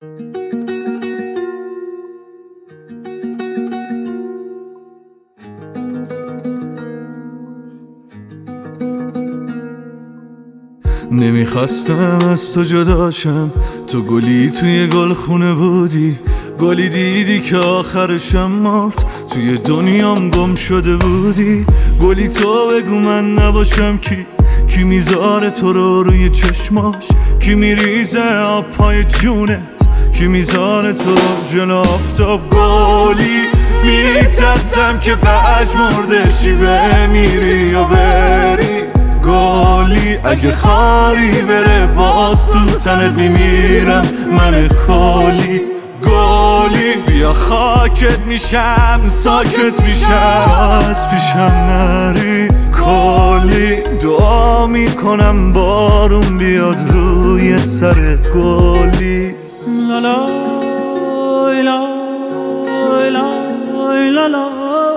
نمیخواستم از تو جداشم، تو گلی توی گلخونه بودی، گلی دیدی که آخرشم مرد، توی دنیام گم شده بودی. گلی تو بگو من نباشم کی میذاره تو رو روی چشماش، کی میریزه آب پای جونت، کی میذاره تو رو جلو آفتاب. گلی میترسم که پژمردشی بمیری یا بری، گلی اگه خاری بره باز تو تنت میمیرم من کلی. گلی بیا خاکت میشم ساکت میشم تا از پیشم نری. کلی دعا میکنم بارون بیاد روی سرت گلی. لالا لا لا لا لا.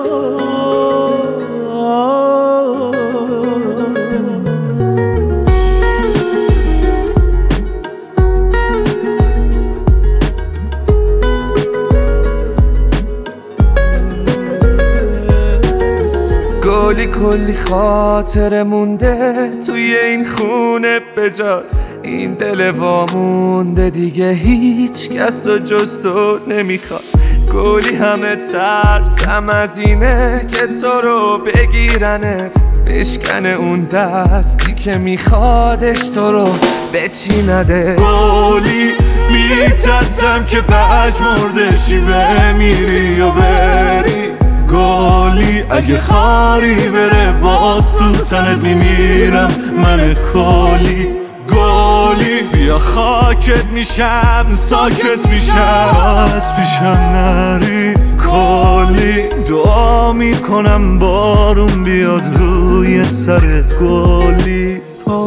گلی کلی خاطره مونده توی این خونه بجات، این دل وامونده دیگه هیچ کس و جز تو نمیخواد. گلی همه ترسم از اینه که تو رو بگیرنت، بشکنه اون دستی که میخوادش تو رو بچینده. گلی میترسم که پژمردشی بمیری یا بری، گلی اگه خاری بره باز تو تنت میمیرم من کلی. گلی بیا خاکت میشم ساکت میشم تا از پیشم نری. کلی دعا میکنم بارون بیاد روی سرت گلی.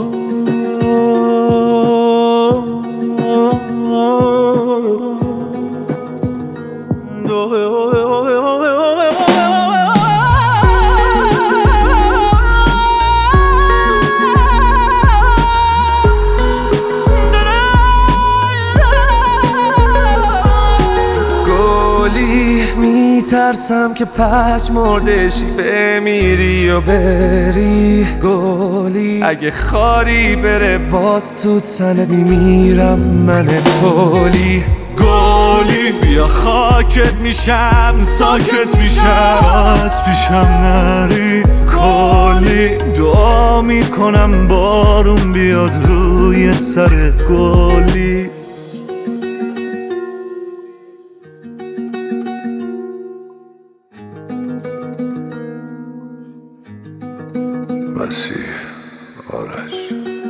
میترسم که پژمردشی بمیری و بری، گلی اگه خاری بره باز تو تنت میمیرم من کلی. گلی بیا خاکت میشم ساکت میشم تا از پیشم نری. کلی دعا میکنم بارون بیاد روی سرت گلی. مسیح آرش